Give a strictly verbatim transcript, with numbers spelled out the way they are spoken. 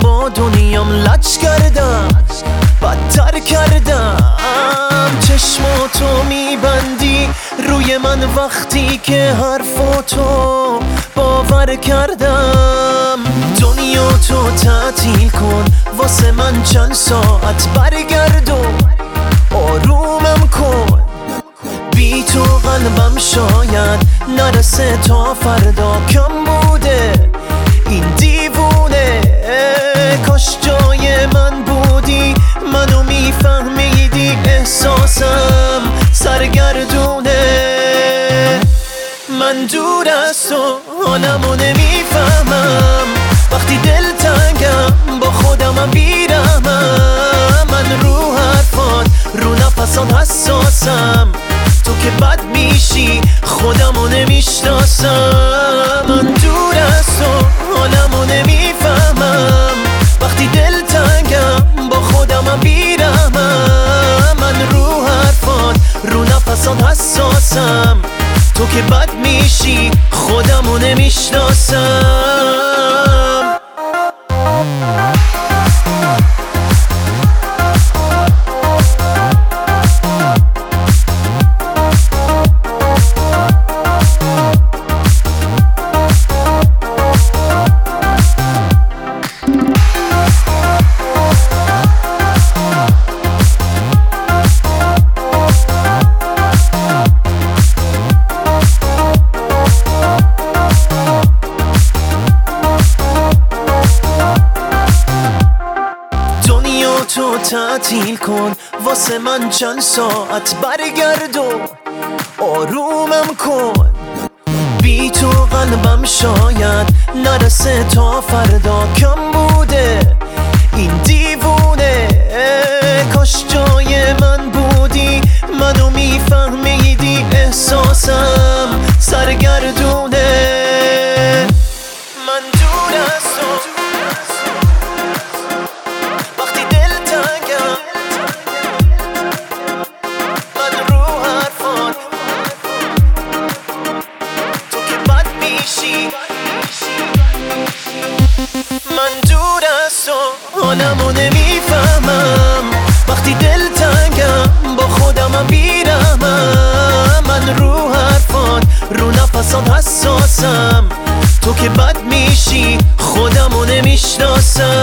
با دنیام لج کردم، بدتر کردم. چشماتو میبندی روی من وقتی که حرفاتو باور کردم. دنیا تو تعطیل کن واسه من چند ساعت، برگرد و آرومم کن. بی تو قلبم شاید نرسه تا فردا، کم بوده این دیوونه. کاش جای من بودی منو میفهمیدی، احساسم سرگردونه. من دور از تو حالمو نمیفهمم، وقتی دل تنگم با خودمم بیرمم. من رو حرفات رو نفسات حساسم، تو که بد میشی خودمو نمیشناسم. من دور از تو حالمو نمیفهمم، وقتی دل تنگم با خودمم بیرمم. من رو حرفات رو نفسات حساسم، تو که بد میشی خودمو نمیشناسم. تو تعطیل کن واسه من چند ساعت، برگرد و آرومم کن. بی تو قلبم شاید نرسه تا فردا، کم بوده این دیوونه. کاش جای من بودی منو میفهمیدی، احساسم سرگردونه. من دور از تو وقتی دل تنگم، من رو حرفات تو که بد میشی. من دور از تو حالمو نمیفهمم، وقتی دل تنگم با خودمم بیرمم. من رو حرفات رو نفسات حساسم، تو که بد میشی خودمو نمیشناسم.